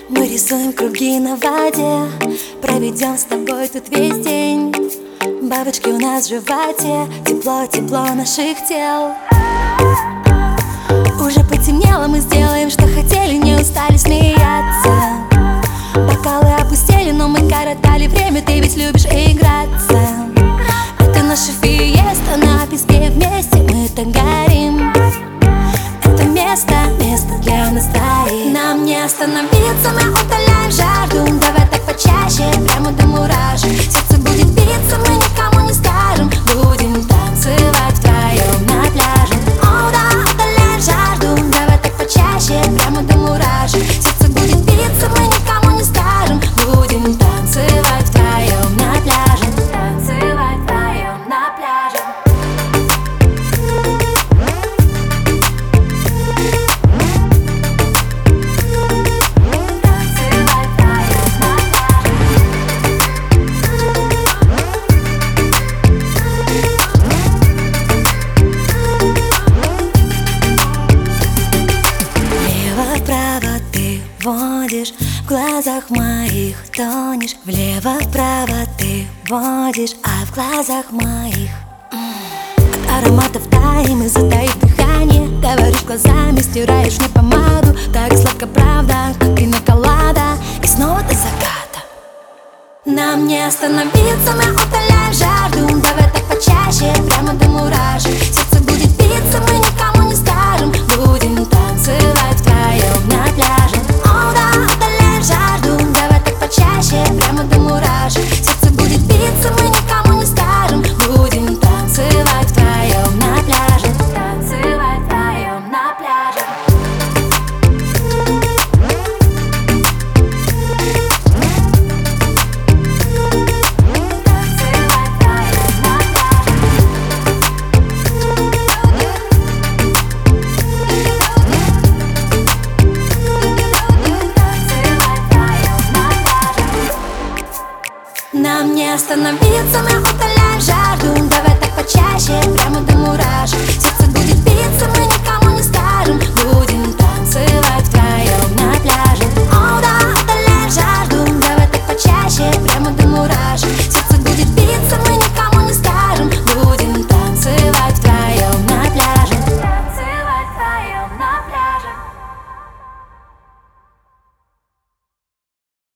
Мы рисуем круги на воде, проведем с тобой тут весь день. Бабочки у нас в животе, тепло-тепло наших тел. Уже потемнело, мы сделаем, что хотели, не устали смеяться. Бокалы опустели, но мы коротали время, ты ведь любишь играться. Это наша фиеста, на песке вместе мы так горим. Это место для нас троих. Нам не остановиться, мы утоляем жажду. Давай так почаще, прямо до мурашек. Сердце будет биться, мы никому не скажем. Будем танцевать вдвоем на пляже. О, да, утоляем жажду. Давай так почаще, прямо до мурашек. Сердце будет биться, мы никому не скажем. Будем танцевать вдвоем на пляже. Танцевать вдвоем на пляже. Влево-вправо ты водишь, в глазах моих тонешь. Влево-вправо ты водишь, а в глазах моих от ароматов таем и затаив дыхание. Говоришь глазами, стираешь мне помаду. Так сладко правда, как пинаколада. И снова до заката. Нам не остановиться, мы утоляем жажду. Давай так почаще, прямо до мурашек. Сердце будет биться, мы никому не скажем. Будем танцевать